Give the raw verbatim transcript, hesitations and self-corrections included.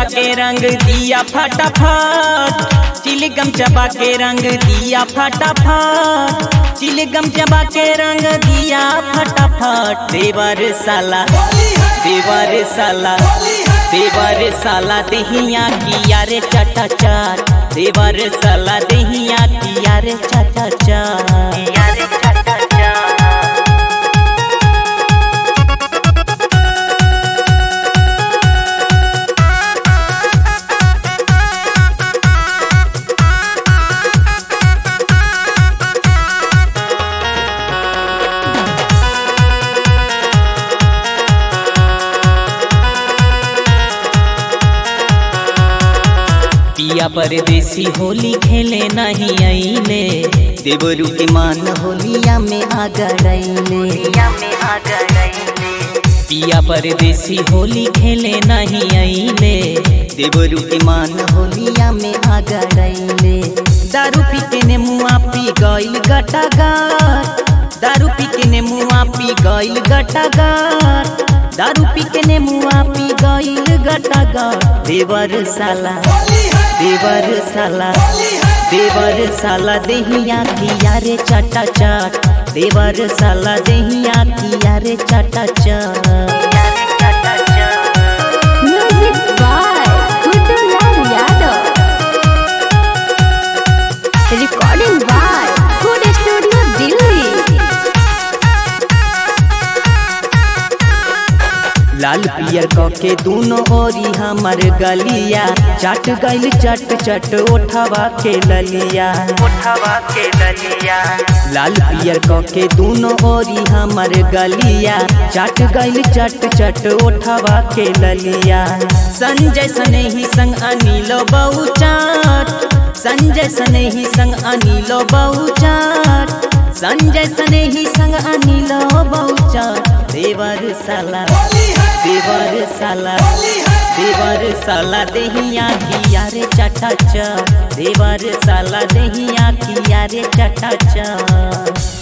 चबा के रंग दिया फटाफट, चिलगम चबा के रंग दिया फटाफट, चिलगम चबा के रंग दिया फटाफट। देवर साला देवर साला देवर साला दहिया किया रे चटा चाट, देवर साला दहिया किया रे चटा चाट। पिया परदेसी होली खेले नहीं आईले, देवरू के मान होलिया में आ गड़ैले। पिया परदेसी होली खेले नहीं आईले, देवरू के मान होलिया में आ गड़ैले। दारू पी के ने मुआ पी गइल गटागार, दारू पी के ने मुआ पी गइल गटागार, दारू पी के ने मुआ पी गइल गटागार। देवर साला देवर साला देवर साला दहिया किया रे चटा चाट, देवर साला दहिया किया रे चटा चाट। Music by Guddulal Yadav, recording by good studio Delhi. लाल पियर के दोनों ओरी हमर गलिया, चट गइल चट चट उठवा के ललिया, उठवा के ललिया। लाल पियर के दोनों ओरी हमर गलिया, चट गइल चट चट उठवा के ललिया। संजय सनेही संग अनिलो बहुचाट, संजय सनेही संग अनिलो बहुचाट, संजय सनेही संग अनिलो बहुचाट। देवर साला देवर साला देवर साला दहिया किया रे चटा चाट, देवर साला दहिया किया रे चटा चाट।